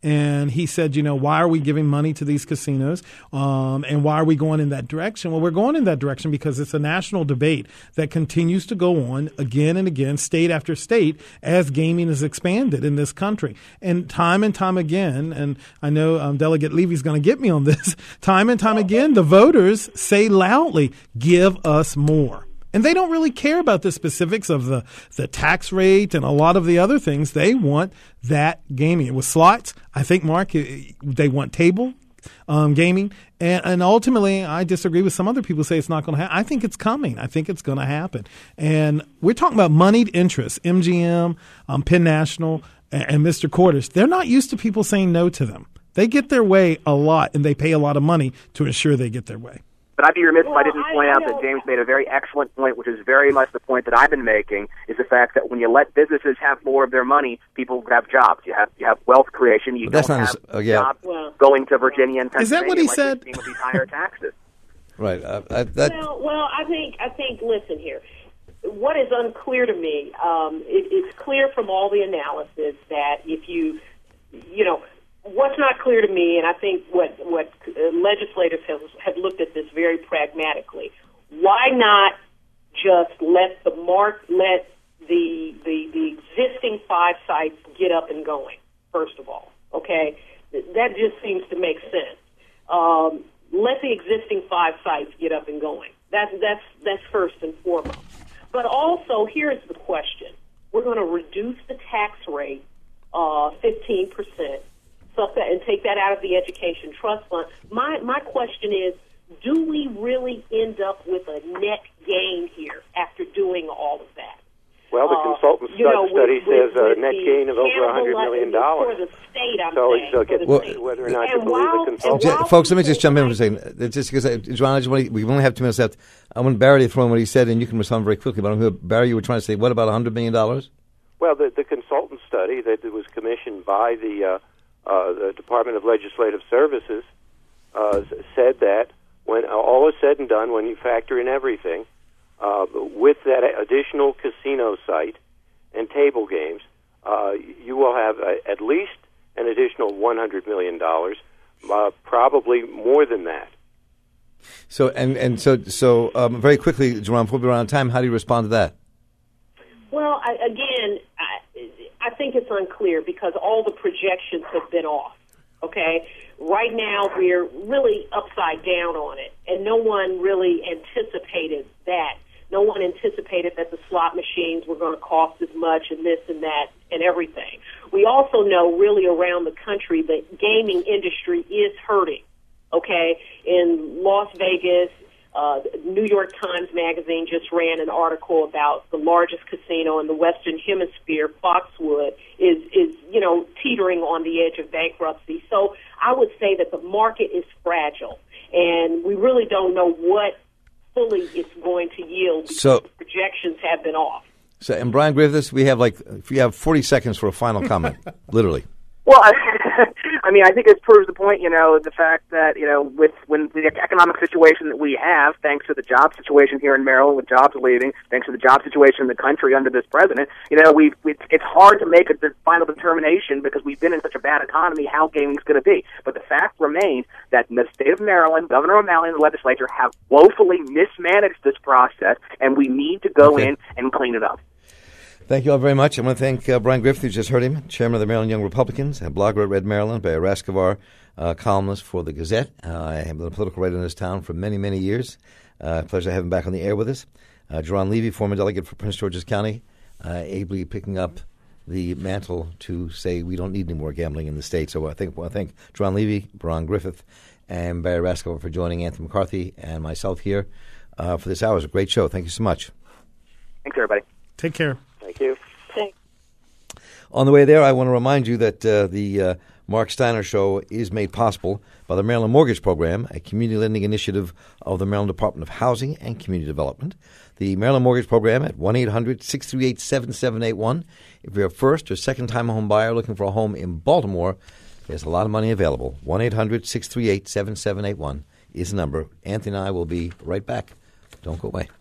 And he said, you know, why are we giving money to these casinos? Um, and why are we going in that direction? Well, we're going in that direction because it's a national debate that continues to go on again and again, state after state, as gaming is expanded in this country. And time and time again, and I know um, Delegate Levy's going to get me on this, time and time again, the voters say loudly, give us more. And they don't really care about the specifics of the, the tax rate and a lot of the other things. They want that gaming. With slots, I think, Mark, they want table um, gaming. And, and ultimately, I disagree with some other people who say it's not going to happen. I think it's coming. I think it's going to happen. And we're talking about moneyed interests, M G M, um, Penn National, and, and Mister Cordish. They're not used to people saying no to them. They get their way a lot, and they pay a lot of money to ensure they get their way. But I'd be remiss well, if I didn't point I, out I that James made a very excellent point, which is very much the point that I've been making, is the fact that when you let businesses have more of their money, people have jobs. You have you have wealth creation. You But that's don't not have as- oh, yeah. jobs Well- going to Virginia and Is that Pennsylvania. what he like said? we've seen with these higher taxes. Right. Uh, I, that, Well, well, I think I think. Listen here. What is unclear to me? Um, it, it's clear from all the analysis that if you, you know, what's not clear to me, and I think what what uh, legislators have have looked at this very pragmatically. Why not just let the mark let the the the existing five sites get up and going? First of all, okay, that just seems to make sense. Um, let the existing five sites get up and going. That's that's that's first and foremost. But also, here's the question: we're going to reduce the tax rate uh, fifteen percent, so that, and take that out of the education trust fund. My my question is: do we really end up with a net gain here after doing all of that? Well, the Uh, consultant you know, study with- says with- a with net the gain of over one hundred million dollars. For the state, I'm So saying. it's uh, for get the Well, state. whether or not you And believe while- the and consultant. J- while folks, let me people just jump in for a might- second. It's just because, uh, John, I just want to, we only have two minutes left. I want Barry to throw in what he said, and you can respond very quickly. But I'm here, Barry, you were trying to say, what about one hundred million dollars? Well, the, the consultant study that was commissioned by the, uh, uh, the Department of Legislative Services uh, said that when all is said and done, when you factor in everything, uh, with that additional casino site and table games, uh, you will have uh, at least an additional one hundred million dollars, uh, probably more than that. So, and, and so, so um, very quickly, Jerome, before we run out of time, how do you respond to that? Well, I, again, I, I think it's unclear because all the projections have been off. Okay, right now we're really upside down on it, and no one really anticipated that. No one anticipated that the slot machines were going to cost as much and this and that and everything. We also know really around the country the gaming industry is hurting. Okay, in Las Vegas, uh, New York Times Magazine just ran an article about the largest casino in the Western Hemisphere, Foxwood, is, is you know, teetering on the edge of bankruptcy. So I would say that the market is fragile, and we really don't know what fully it's going to yield because So- the projections have been off. So, and Brian Griffiths, we have like, if you have forty seconds for a final comment, literally. Well, I, I mean, I think it proves the point, you know, the fact that, you know, with when the economic situation that we have, thanks to the job situation here in Maryland with jobs leaving, thanks to the job situation in the country under this president, you know, we've, we it's hard to make a de- final determination because we've been in such a bad economy how gaming's going to be. But the fact remains that in the state of Maryland, Governor O'Malley and the legislature have woefully mismanaged this process, and we need to go Okay. in and clean it up. Thank you all very much. I want to thank uh, Brian Griffith, you just heard him, chairman of the Maryland Young Republicans, a blogger at Red Maryland, Barry Raskovar, uh, columnist for the Gazette. Uh, I have been a political writer in this town for many, many years. Uh, pleasure to have him back on the air with us. Uh, Jerron Levy, former delegate for Prince George's County, uh, ably picking up the mantle to say we don't need any more gambling in the state. So I think I thank Jerron Levy, Brian Griffith, and Barry Raskovar for joining Anthony McCarthy and myself here uh, for this hour. It was a great show. Thank you so much. Thanks, everybody. Take care. Thank you. Thanks. On the way there, I want to remind you that uh, the uh, Mark Steiner Show is made possible by the Maryland Mortgage Program, a community lending initiative of the Maryland Department of Housing and Community Development. The Maryland Mortgage Program at one eight hundred six three eight seven seven eight one. If you're a first or second-time home buyer looking for a home in Baltimore, there's a lot of money available. one eight hundred six three eight seven seven eight one is the number. Anthony and I will be right back. Don't go away.